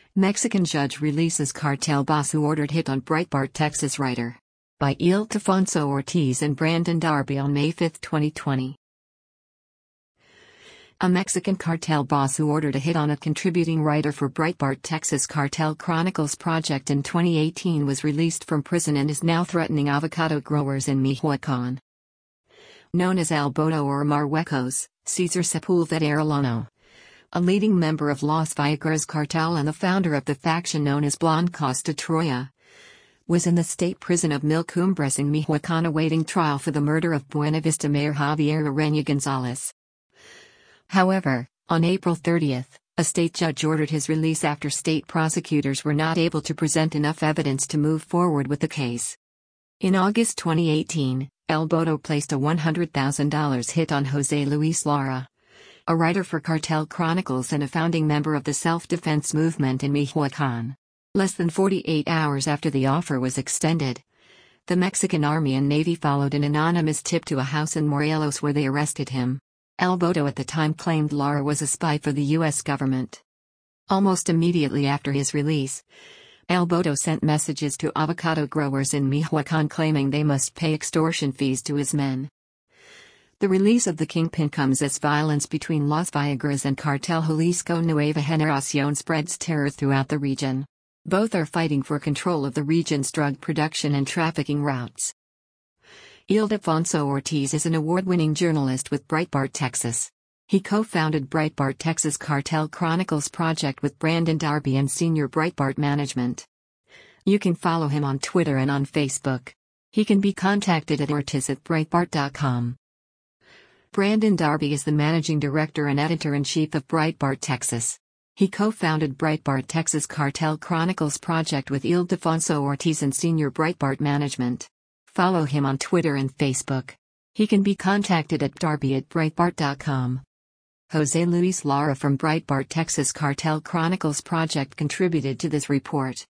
Mexican judge releases cartel boss who ordered hit on Breitbart Texas writer. By Ildefonso Ortiz and Brandon Darby on May 5, 2020. A Mexican cartel boss who ordered a hit on a contributing writer for Breitbart Texas Cartel Chronicles project in 2018 was released from prison and is now threatening avocado growers in Michoacan. Known as El Boto or Marruecos, Cesar Sepulveda Arellano, a leading member of Las Viagra's cartel and the founder of the faction known as Blancos de Troya, was in the state prison of Mil Cumbres in Michoacan awaiting trial for the murder of Buenavista Mayor Javier Ureña Gonzalez. However, on April 30, a state judge ordered his release after state prosecutors were not able to present enough evidence to move forward with the case. In August 2018, El Boto placed a $100,000 hit on Jose Luis Lara, a writer for Cartel Chronicles and a founding member of the self-defense movement in Michoacan. Less than 48 hours after the offer was extended, the Mexican Army and Navy followed an anonymous tip to a house in Morelos where they arrested him. El Boto at the time claimed Lara was a spy for the U.S. government. Almost immediately after his release, El Boto sent messages to avocado growers in Michoacan claiming they must pay extortion fees to his men. The release of the kingpin comes as violence between Las Viagras and Cartel Jalisco Nueva Generación spreads terror throughout the region. Both are fighting for control of the region's drug production and trafficking routes. Ildefonso Ortiz is an award-winning journalist with Breitbart Texas. He co-founded Breitbart Texas Cartel Chronicles project with Brandon Darby and senior Breitbart management. You can follow him on Twitter and on Facebook. He can be contacted at ortiz@breitbart.com. Brandon Darby is the managing director and editor-in-chief of Breitbart Texas. He co-founded Breitbart Texas Cartel Chronicles project with Ildefonso Ortiz and senior Breitbart management. Follow him on Twitter and Facebook. He can be contacted at darby@breitbart.com. Jose Luis Lara from Breitbart Texas Cartel Chronicles project contributed to this report.